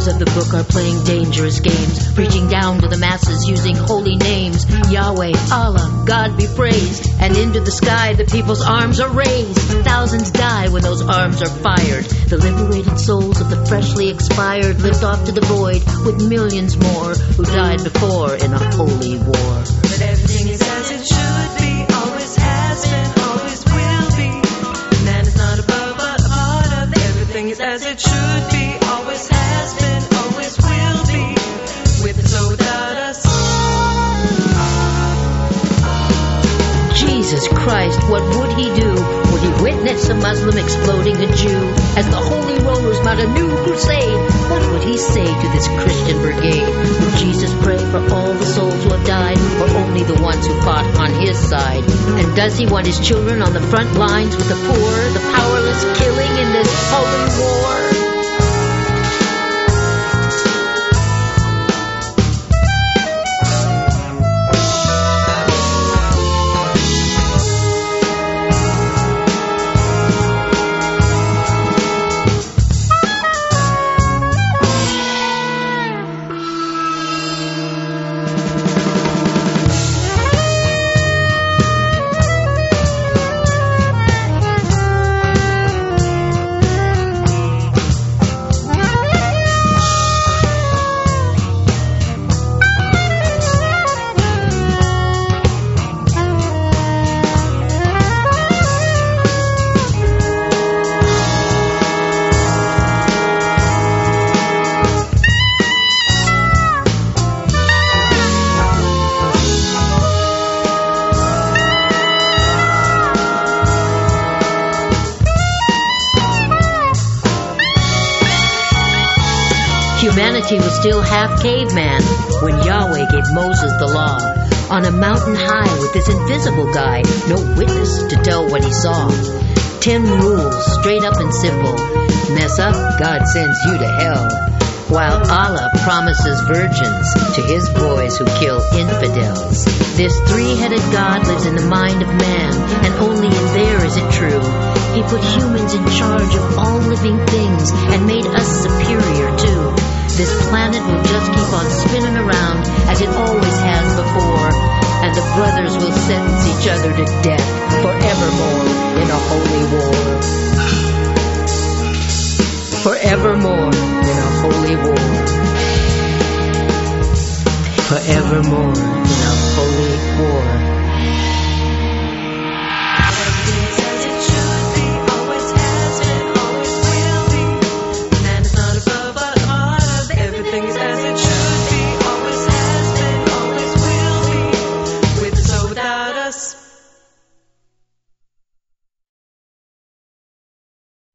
Authors of the book are playing dangerous games, preaching down to the masses using holy names. Yahweh, Allah, God be praised. And into the sky the people's arms are raised. Thousands die when those arms are fired. The liberated souls of the freshly expired lift off to the void with millions more who died before in a holy war. But everything is as it should be, always has been, always will be. Man is not above but a part of. Everything is as it should be, always has been, always will be. With us or without us. Jesus Christ, what would he do? Would he witness a Muslim exploding a Jew? As the holy rollers mount a new crusade, what would he say to this Christian brigade? Would Jesus pray for all the souls who have died, or only the ones who fought on his side? And does he want his children on the front lines with the poor, the powerless, killing in this holy war? Humanity was still half caveman when Yahweh gave Moses the law. On a mountain high with this invisible guy, no witness to tell what he saw. 10 rules, straight up and simple. Mess up, God sends you to hell. While Allah promises virgins to his boys who kill infidels. This three-headed God lives in the mind of man, and only in there is it true. He put humans in charge of all living things and made us superior too. This planet will just keep on spinning around as it always has before, and the brothers will sentence each other to death forevermore in a holy war. Forevermore in a holy war. Forevermore in a